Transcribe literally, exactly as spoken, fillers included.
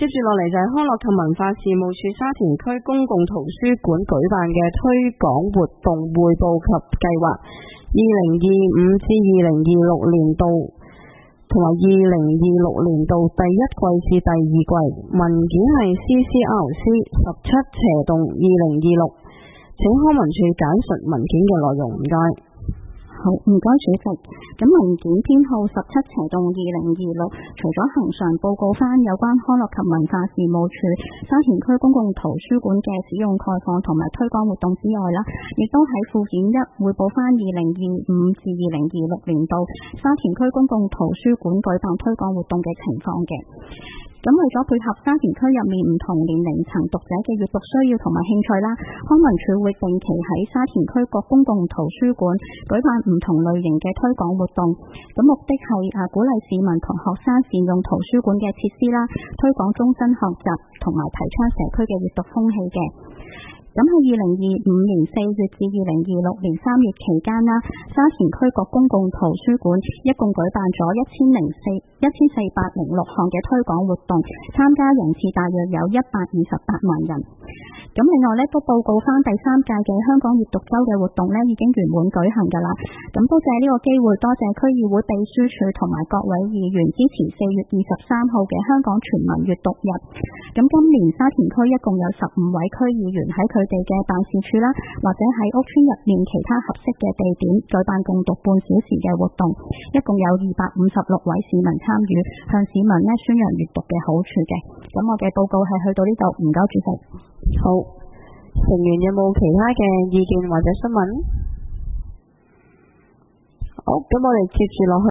接住落嚟就係康樂及文化事務署沙田區公共圖書館舉辦嘅推廣活動匯報及計劃，二零二五至二零二六年度同埋二零二六年度第一季至第二季，文件係 C C R C 十七斜洞二零二六，請康文署簡述文件嘅內容，唔該。 好，唔該主席。咁文件編號十七斜洞二零二六，除咗恒常報告翻有關康樂及文化事務署沙田區公共圖書館嘅使用概況同埋推廣活動之外啦，亦都喺附件一匯報翻二零二五至二零二六年度沙田區公共圖書館舉辦推廣活動嘅情況嘅。咁為咗配合沙田區入面唔同年齡層讀者嘅閱讀需要同埋興趣啦，康文署會定期喺沙田區各公共圖書館舉辦唔同類型嘅推廣活動，咁目的係啊鼓勵市民同學生善用圖書館嘅設施啦，推廣終身學習同埋提倡社區嘅閱讀風氣嘅。咁喺二零二五年四月至二零二六年三月期間啦，沙田區各公共圖書館一共舉辦咗一千零四一千四百零六項嘅推廣活動，參加人次大約有一百二十八萬人。咁另外咧，都報告翻第三屆嘅香港閱讀週嘅活動咧，已經圓滿舉行㗎啦。咁多謝呢個機會，多謝區議會秘書處同埋各位議員支持四月二十三號嘅香港全民閱讀日。咁今年沙田區一共有十五位區議員喺佢哋嘅辦事處啦，或者喺屋邨入面其他合適嘅地點舉辦共讀半小時嘅活動，一共有二百五十六位市民參與，向市民咧宣揚閱讀嘅好處嘅。咁我嘅報告係去到呢度，唔該主席。 好，成員有冇其他嘅意見或者詢問？好，咁我哋接住落去。